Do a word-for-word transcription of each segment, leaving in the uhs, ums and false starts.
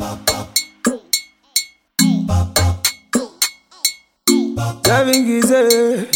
Seven Gizé.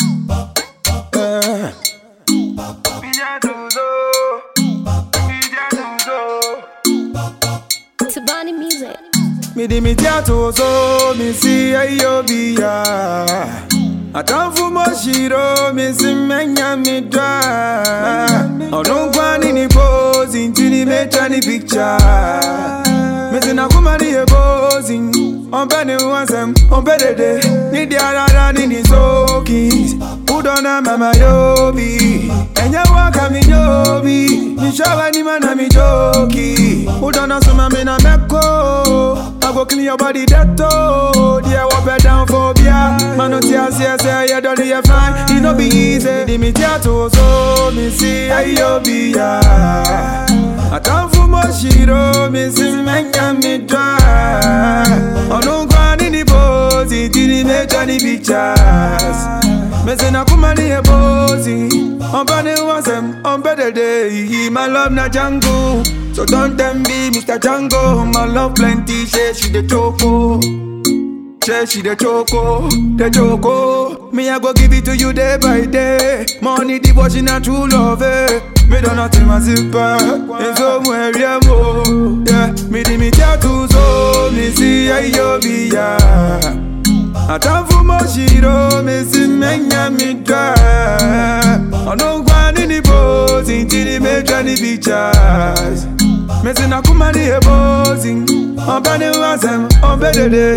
Tabani music. Me di mi tiato so mi si ayo biya. Atamfu mo shiro mi si menya mi dwa. Ono kwani ni pose intini mecha ni picture. Me si na kumari e pose. On bene wansem, on bedede. Ni di arara ni ni soki. Udona mama yobi. Enya waka mi yobi. Mi shawa ni mana mi joki. Udona suma me na meko. I go clean your body that toe. Yeah, walk back down phobia. Man, no tears, yes, yeah, don't you fine. It no be easy. Di mi tiato so mi si ayo biya. Atamfu mo shiro mi si menya mi dwa. Ono kwani ni pose, intini mecha ni pictures. Me say na kumani e pose. On bane wansem, on better day. My love na jungle. So don't tell me, Mister Django. My love plenty, say she the choco. Say she the choco, the choco. Me I go give it to you day by day. Money, devotion and true love, eh. Me don't know till my zipper. In somewhere, yeah, mo. Yeah, me di mi tattoo, so me see ayo biya. Atamfu mo shiro, me si menya mi dwa. Ono kwani ni pose, intini mecha ni pictures. Me si na kumani e pose. On bane wansem, on bedede.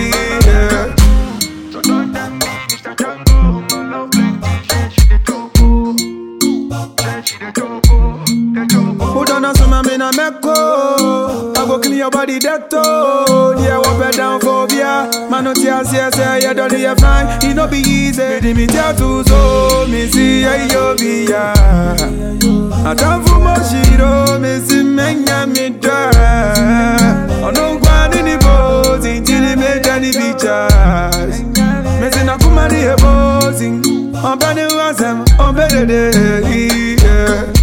So don't tell me, Mister Django. My love plenty, say she the choco. Say she the choco, the choco. Udona suma me na meko. I go clean your body that toe. Yeah, walk back down phobia. Man, no tears, yes, yeah, don't you fine. It no be easy. Me di mi tattoo so me see ayo biya. Atamfu mo shiro me si menya mi dwa. Ono kwani ni pose, intini mecha ni pictures. Me si na kumani e pose. On bane wansem, on bedede.